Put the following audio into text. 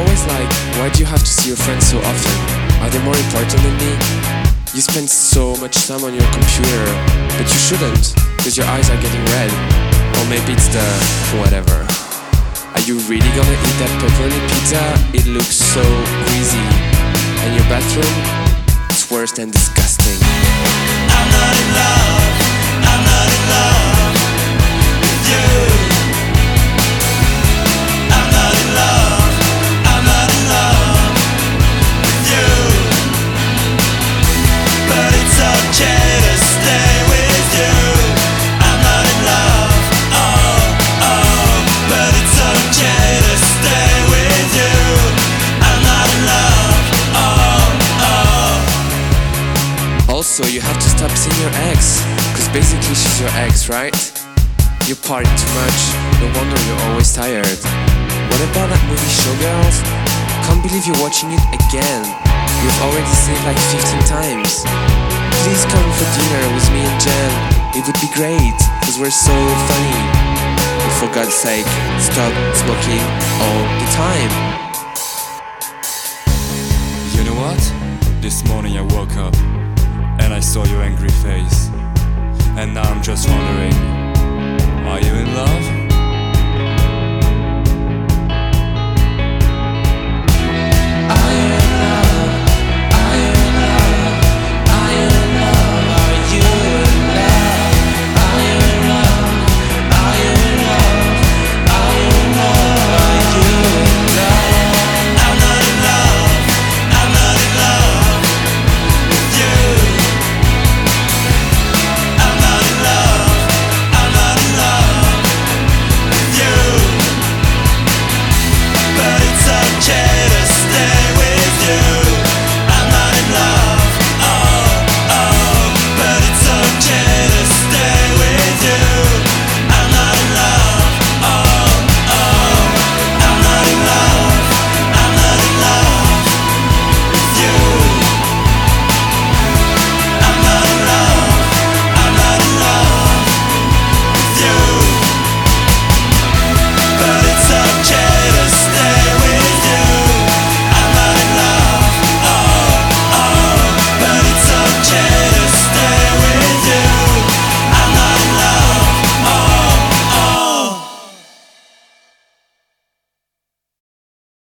always like, why do you have to see your friends so often? Are they more important than me? You spend so much time on your computer, but you shouldn't, because your eyes are getting red. Or maybe it's the whatever. Are you really gonna eat that pepperoni pizza? It looks so greasy. And your bathroom? It's worse than disgusting. I'm not in love, I'm not in love with you. I'm not in love, I'm not in love with you. But it's okay to stay with you. I'm not in love, oh, oh. But it's okay to stay with you. I'm not in love, oh, oh. Also, you have to stop seeing your ex, cause basically she's your ex, right? You party too much, no wonder you're always tired. What about that movie Showgirls? Can't believe you're watching it again. You've already seen it like 15 times. Please come for dinner with me and Jen. It would be great, cause we're so funny. But for God's sake, stop smoking all the time. You know what? This morning I woke up and I saw your angry face. And now I'm just wondering, are you in love?